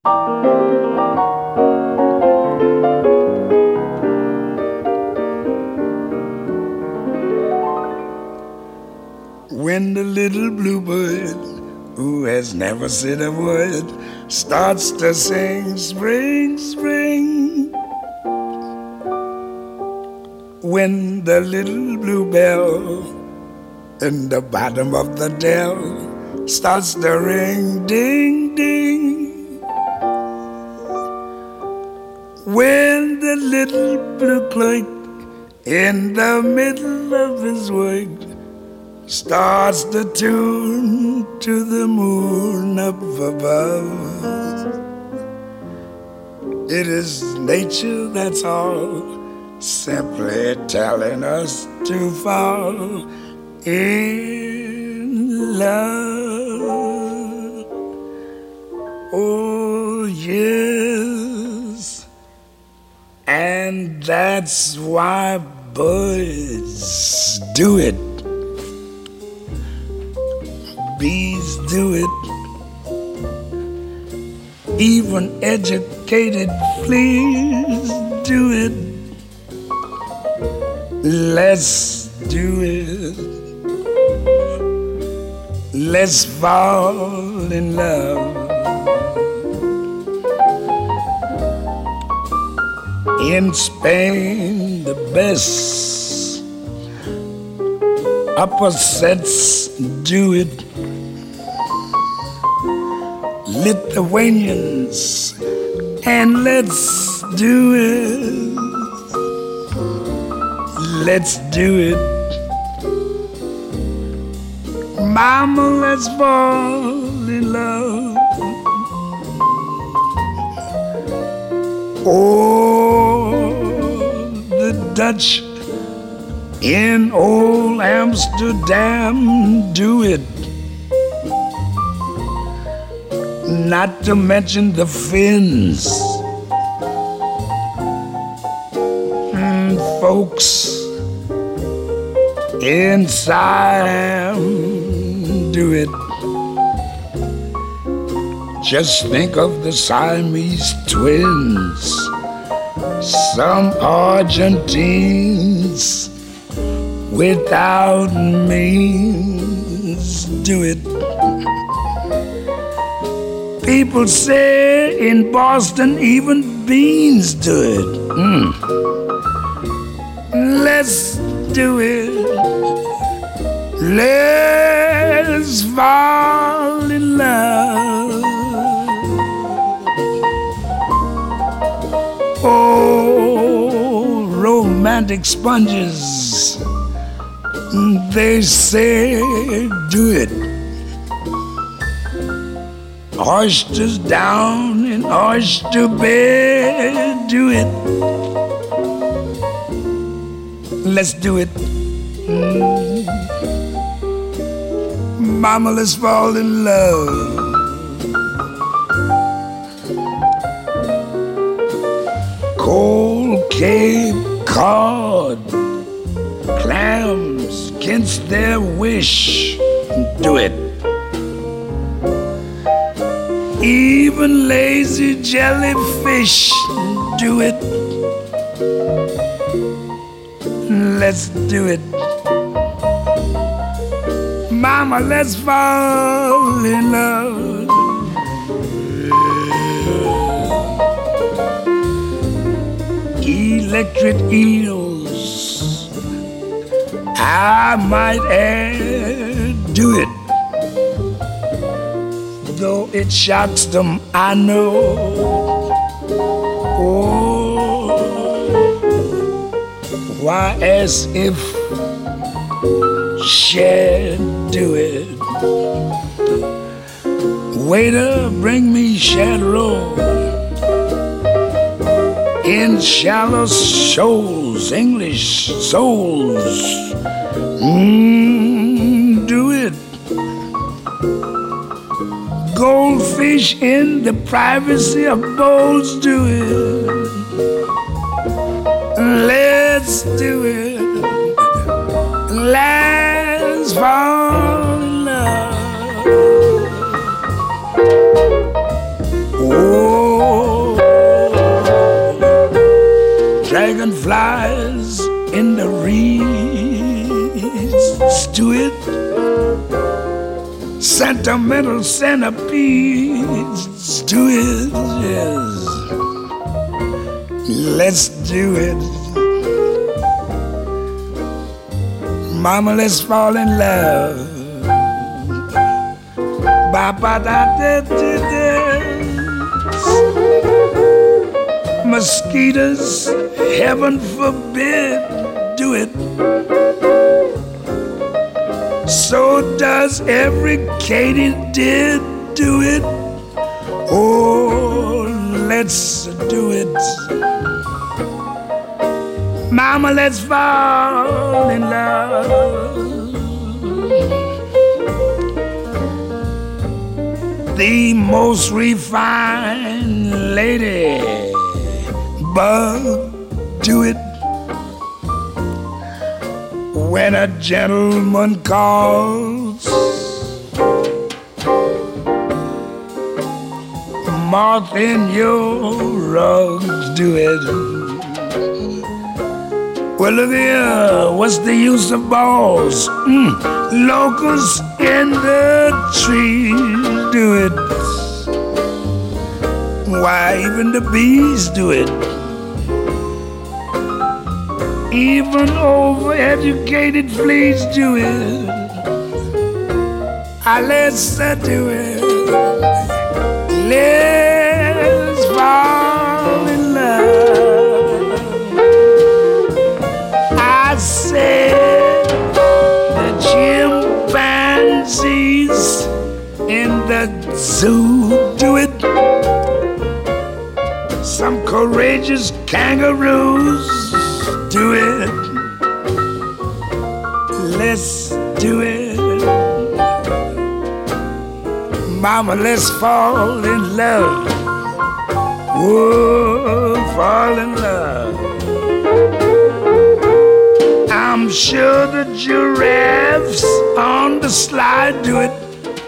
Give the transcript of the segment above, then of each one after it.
When the little bluebird, who has never said a word, starts to sing spring, spring. When the little bluebell in the bottom of the dell starts to ring, ding, ding. When the little blue clerk in the middle of his work starts to tune to the moon up above, it is nature, that's all, simply telling us to fall in love. Oh yes, and that's why birds do it, bees do it, even educated fleas do it. Let's do it. Let's fall in love. In Spain, the best opposites do it. Lithuanians, and let's do it. Let's do it. Mama, let's fall in love. Oh, the Dutch in old Amsterdam do it. Not to mention the Finns. Folks in Siam do it. Just think of the Siamese twins. Some Argentines without means do it. People say in Boston even beans do it. Let's do it. Let's fall in love. Oh, romantic sponges, they say do it. Oysters down in oyster bed do it. Let's do it. Mama, let's fall in love. Cold Cape Cod clams against their wish do it. Even lazy jellyfish do it. Let's do it. Mama, let's fall in love. Electric eels, I might add, do it. Though it shocks them, I know. Oh, why, as if shad do it. Waiter, bring me shad roll in shallow shoals, English souls. Do it. Goldfish in the privacy of bowls do it. Let's do it. Let's fall in love. Oh, dragonflies in the reeds. Do it. Sentimental centipedes. Do it, yes. Let's do it. Mama, let's fall in love. Ba-ba-da-da-da-da. Mosquitoes, heaven forbid, do it. So does every katydid, do it. Oh, let's do it. Mama, let's fall in love. The most refined lady bug, do it. When a gentleman calls, moth in your rugs, do it. Well, look here, what's the use of balls? Locusts in the trees, do it. Why, even the bees do it. Even overeducated fleas do it. Let's do it. Let's fall in love. I said the chimpanzees in the zoo do it. Some courageous kangaroos do it. Let's do it. Mama, let's fall in love. Whoa, fall in love. I'm sure the giraffes on the slide do it.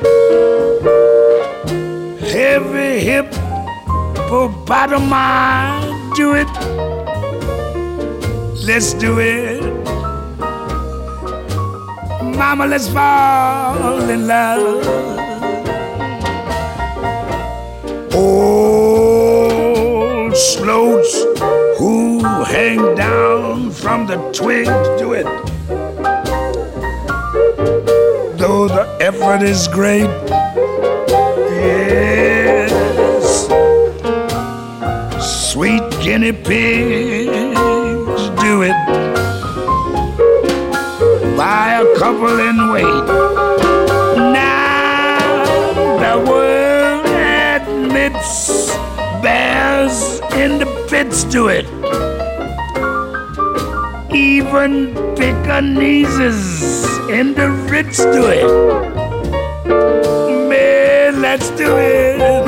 Heavy hippopotami do it. Let's do it. Mama, let's fall in love. Old sloats who hang down from the twigs do it. Though the effort is great, yes. Sweet guinea pigs do it. Buy a couple and wait. Now the world admits bears in the pits do it. Even Pekingese in the Ritz do it. Man, let's do it.